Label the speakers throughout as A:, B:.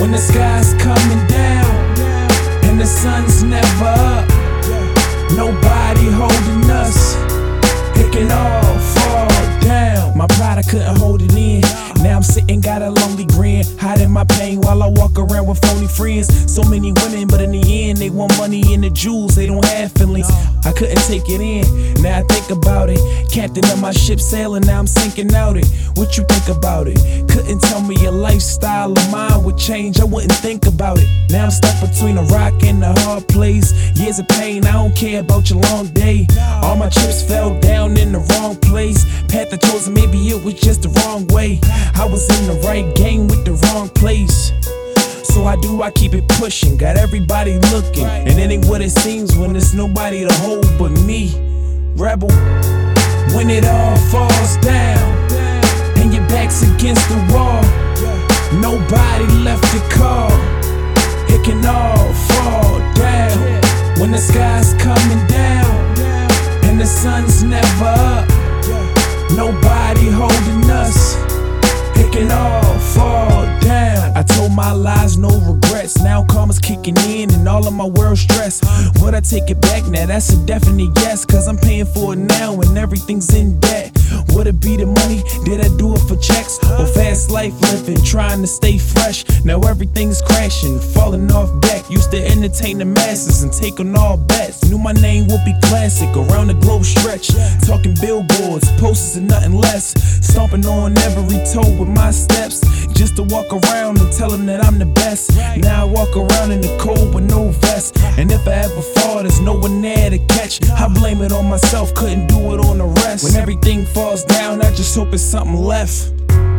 A: When the sky's coming down and the sun's never up, nobody holding us, it can all fall down. My pride, I couldn't hold it in. Now I'm sitting, got a lonely grin, hiding my pain while I walk around with phony friends. So many women, but in the end, they want money and the jewels, they don't have feelings. I couldn't take it in, now I think about it. Captain of my ship sailing, now I'm sinking out it. What you think about it? Couldn't tell me a lifestyle of mine would change, I wouldn't think about it. Now I'm stuck between a rock and a hard place. Years of pain, I don't care about your long day. All my chips fell down in the wrong place. Path I chose, maybe it was just the wrong way. I was in the right game with the wrong place. So I keep it pushing, got everybody looking. And it ain't what it seems when there's nobody to hold but me. Rebel, when it all falls down and your back's against the wall, nobody left to call, it can all fall down. When the sky's coming down and the sun's never up, nobody holding us, it can all fall down. I told my lies, no regrets. Now karma's kicking in and all of my world stress. Would I take it back? Now that's a definite yes, cause I'm paying for it now and everything's in debt. Would it be the money? Did I do it for checks? Or fast life living, trying to stay fresh? Now everything's crashing, falling off back. Used to entertain the masses and take on all bets. Knew my name would be classic, around the globe stretch. Talking billboards, posters and nothing less. Stomping on every toe with my steps, just to walk around and tell them that I'm the best. Now I walk around in the cold with no vest, and if I ever fall, there's no one there to catch. I blame it on myself, couldn't do it on the rest. When everything falls down, I just hope it's something left.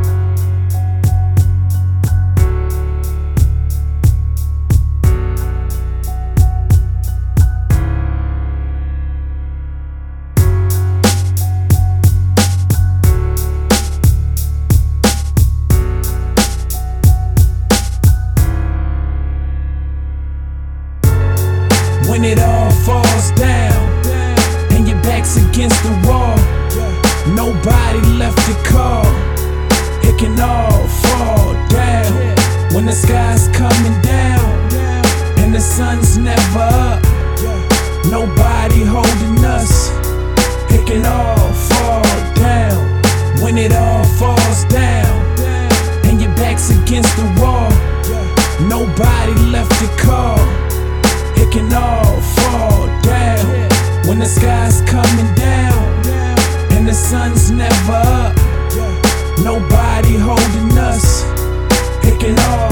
A: When it all falls down and your back's against the wall, nobody left to call, it can all fall down. When the sky's coming down and the sun's never up, nobody holding us, it can all fall down. When it all falls down and your back's against the wall, nobody left to call, it can all fall down. When the sky's coming down and the sun's never up, nobody holding us, it can all